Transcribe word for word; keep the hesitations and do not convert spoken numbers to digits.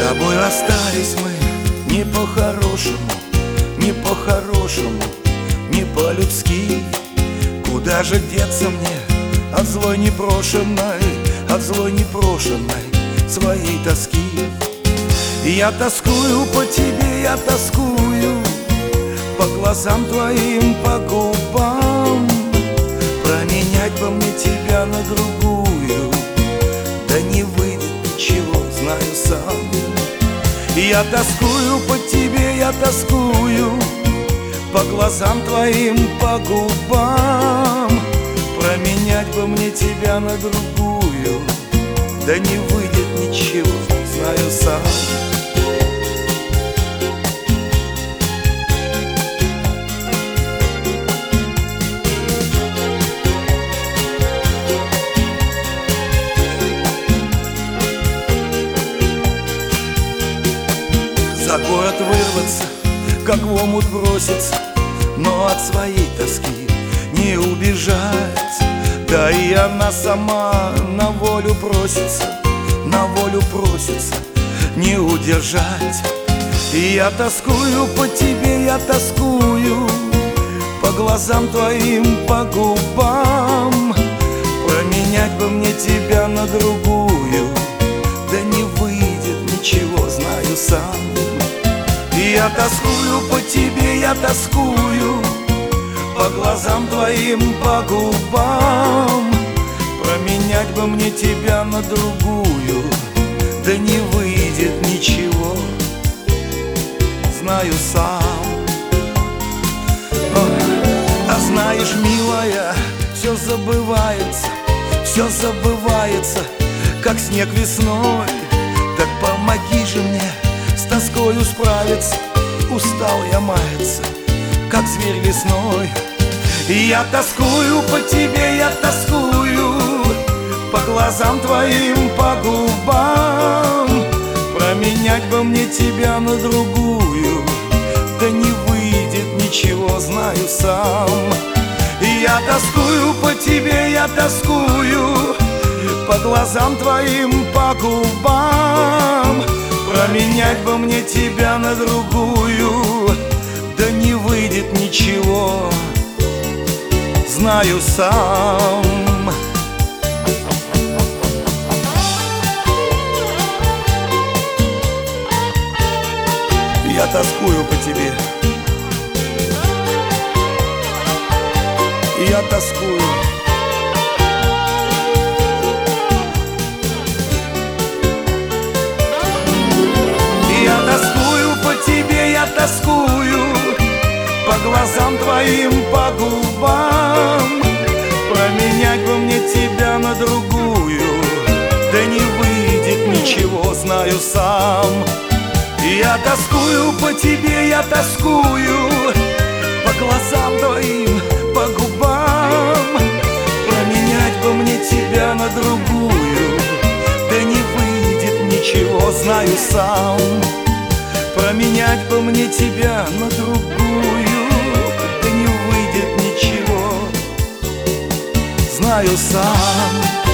тобой расстались мы не по-хорошему, не по-хорошему, не по-людски. Куда же деться мне от злой непрошенной, от злой непрошенной своей тоски? Я тоскую по тебе, я тоскую по глазам твоим, по губам. Променять бы мне тебя на другую, да не выйдет ничего, знаю сам. Я тоскую по тебе, я тоскую по глазам твоим, по губам. Променять бы мне тебя на другую, да не выйдет ничего, знаю сам. За город вырваться, как в омут броситься, но от своей тоски не убежать. Да и она сама на волю просится, на волю просится, не удержать. И я тоскую по тебе, я тоскую по глазам твоим, по губам. Променять бы мне тебя на другую, да не выйдет ничего, знаю сам. Я тоскую по тебе, я тоскую по глазам твоим, по губам. Променять бы мне тебя на другую, да не выйдет ничего, знаю сам. А знаешь, милая, все забывается, все забывается, как снег весной. Так помоги же мне с тоскою справиться, устал я маяться, как зверь весной. И я тоскую по тебе, я тоскую по глазам твоим, по губам. Променять бы мне тебя на другую, да не выйдет ничего, знаю сам. И я тоскую по тебе, я тоскую по глазам твоим, по губам. Променять бы мне тебя на другую, да не выйдет ничего, знаю сам. Я тоскую по тебе, я тоскую. Я тоскую по тебе, я тоскую по глазам твоим, по губам. Променять бы мне тебя на другую, да не выйдет ничего, знаю сам. Я тоскую по тебе, я тоскую по глазам твоим, по губам. Променять бы мне тебя на другую, да не выйдет ничего, знаю сам. Променять бы мне тебя на другую, да не выйдет ничего, знаю сам.